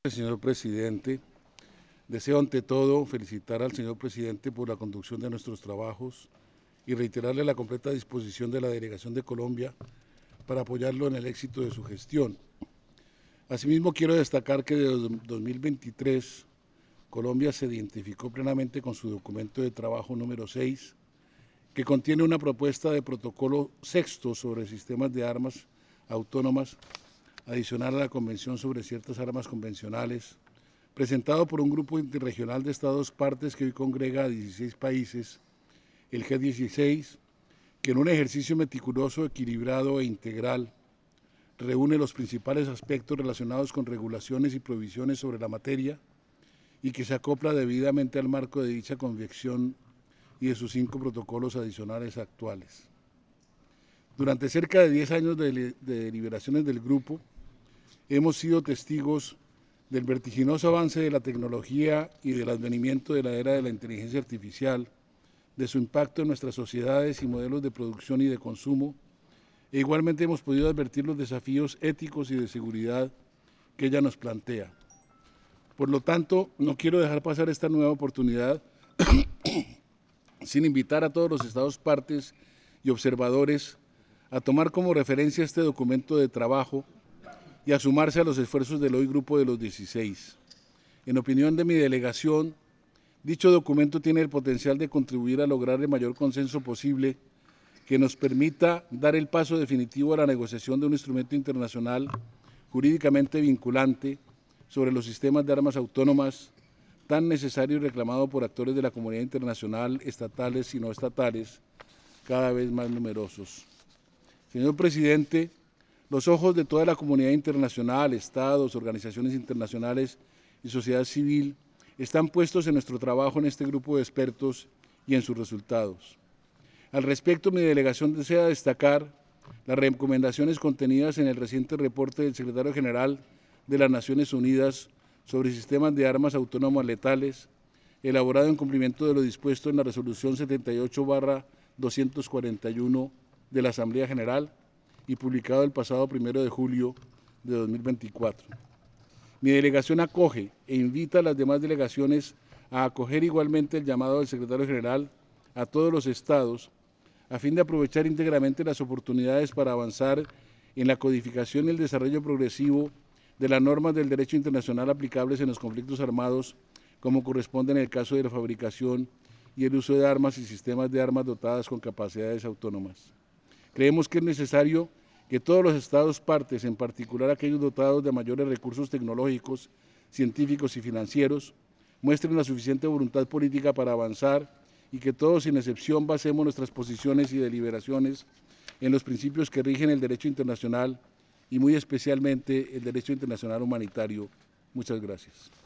Señor presidente, deseo ante todo felicitar al señor presidente por la conducción de nuestros trabajos y reiterarle la completa disposición de la Delegación de Colombia para apoyarlo en el éxito de su gestión. Asimismo, quiero destacar que desde 2023 Colombia se identificó plenamente con su documento de trabajo número 6, que contiene una propuesta de protocolo sexto sobre sistemas de armas autónomas, adicional a la Convención sobre ciertas armas convencionales, presentado por un grupo interregional de Estados partes que hoy congrega a 16 países, el G16, que en un ejercicio meticuloso, equilibrado e integral reúne los principales aspectos relacionados con regulaciones y provisiones sobre la materia y que se acopla debidamente al marco de dicha convención y de sus 5 protocolos adicionales actuales. Durante cerca de 10 años de deliberaciones del grupo, hemos sido testigos del vertiginoso avance de la tecnología y del advenimiento de la era de la inteligencia artificial, de su impacto en nuestras sociedades y modelos de producción y de consumo, e igualmente hemos podido advertir los desafíos éticos y de seguridad que ella nos plantea. Por lo tanto, no quiero dejar pasar esta nueva oportunidad sin invitar a todos los Estados partes y observadores a tomar como referencia este documento de trabajo y a sumarse a los esfuerzos del hoy Grupo de los 16. En opinión de mi delegación, dicho documento tiene el potencial de contribuir a lograr el mayor consenso posible que nos permita dar el paso definitivo a la negociación de un instrumento internacional jurídicamente vinculante sobre los sistemas de armas autónomas tan necesario y reclamado por actores de la comunidad internacional, estatales y no estatales, cada vez más numerosos. Señor presidente, los ojos de toda la comunidad internacional, estados, organizaciones internacionales y sociedad civil están puestos en nuestro trabajo en este grupo de expertos y en sus resultados. Al respecto, mi delegación desea destacar las recomendaciones contenidas en el reciente reporte del Secretario General de las Naciones Unidas sobre sistemas de armas autónomas letales, elaborado en cumplimiento de lo dispuesto en la Resolución 78/241 de la Asamblea General y publicado el pasado 1 de julio de 2024. Mi delegación acoge e invita a las demás delegaciones a acoger igualmente el llamado del Secretario General a todos los estados a fin de aprovechar íntegramente las oportunidades para avanzar en la codificación y el desarrollo progresivo de las normas del derecho internacional aplicables en los conflictos armados, como corresponde en el caso de la fabricación y el uso de armas y sistemas de armas dotadas con capacidades autónomas. Creemos que es necesario que todos los estados partes, en particular aquellos dotados de mayores recursos tecnológicos, científicos y financieros, muestren la suficiente voluntad política para avanzar y que todos, sin excepción, basemos nuestras posiciones y deliberaciones en los principios que rigen el derecho internacional y muy especialmente el derecho internacional humanitario. Muchas gracias.